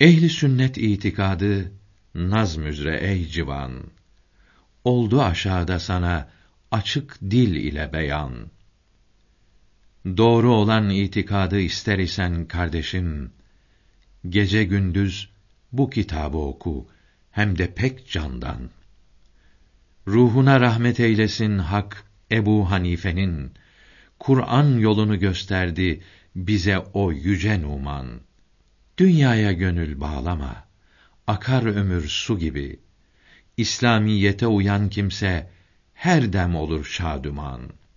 Ehli sünnet itikadı nazm üzere ey civan. Oldu aşağıda sana açık dil ile beyan. Doğru olan itikadı ister isen kardeşim, gece gündüz bu kitabı oku, hem de pek candan. Ruhuna rahmet eylesin Hak Ebu Hanife'nin, Kur'an yolunu gösterdi bize o yüce Numan. Dünyaya gönül bağlama, akar ömür su gibi. İslamiyete uyan kimse her dem olur şaduman.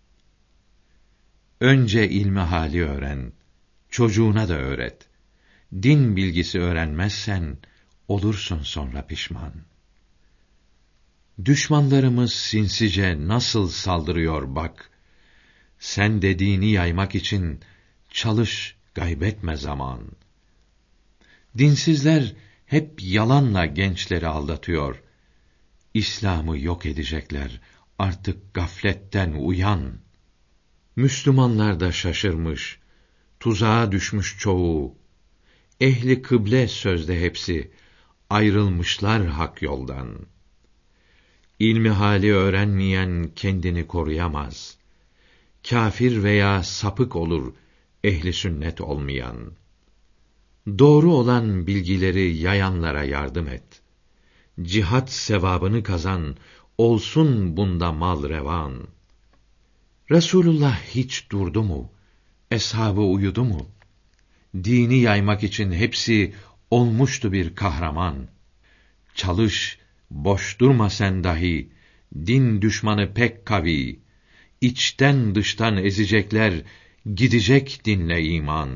Önce ilmi hali öğren, çocuğuna da öğret. Din bilgisi öğrenmezsen olursun sonra pişman. Düşmanlarımız sinsice nasıl saldırıyor bak. Sen de dini yaymak için çalış, gaybetme zaman. Dinsizler hep yalanla gençleri aldatıyor. İslam'ı yok edecekler, artık gafletten uyan. Müslümanlar da şaşırmış, tuzağa düşmüş çoğu. Ehli kıble sözde hepsi, ayrılmışlar hak yoldan. İlmi hali öğrenmeyen kendini koruyamaz. Kâfir veya sapık olur ehli sünnet olmayan. Doğru olan bilgileri yayanlara yardım et. Cihat sevabını kazan, olsun bunda mal revan. Resulullah hiç durdu mu? Eshabı uyudu mu? Dini yaymak için hepsi olmuştu bir kahraman. Çalış, boş durma sen dahi, din düşmanı pek kavi. İçten dıştan ezecekler, gidecek dinle iman.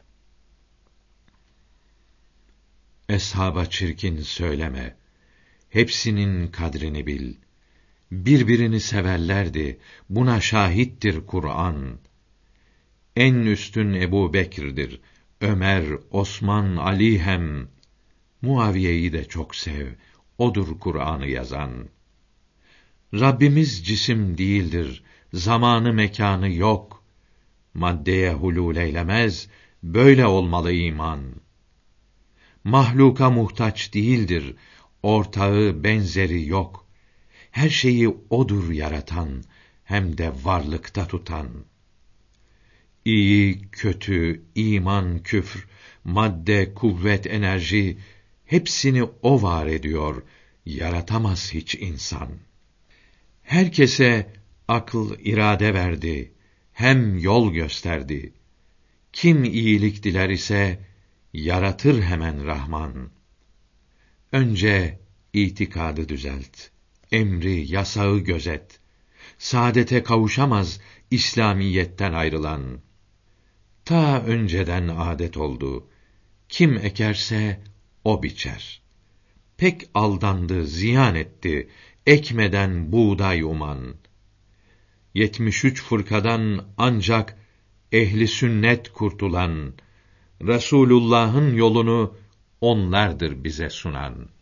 Eshaba çirkin söyleme, hepsinin kadrini bil. Birbirini severlerdi, buna şahittir Kur'an. En üstün Ebu Bekir'dir, Ömer, Osman, Ali hem. Muaviye'yi de çok sev, odur Kur'an'ı yazan. Rabbimiz cisim değildir, zamanı mekanı yok. Maddeye hulûl eylemez, böyle olmalı iman. Mahluka muhtaç değildir, ortağı benzeri yok. Her şeyi odur yaratan, hem de varlıkta tutan. İyi, kötü, iman, küfr, madde, kuvvet, enerji, hepsini o var ediyor, yaratamaz hiç insan. Herkese akıl, irade verdi, hem yol gösterdi. Kim iyilik diler ise, yaratır hemen Rahman. Önce itikadı düzelt, emri, yasağı gözet. Saadete kavuşamaz İslamiyetten ayrılan. Ta önceden adet oldu, kim ekerse o biçer. Pek aldandı, ziyan etti, ekmeden buğday uman. 73 fırkadan ancak ehli sünnet kurtulan, Resulullah'ın yolunu onlardır bize sunan.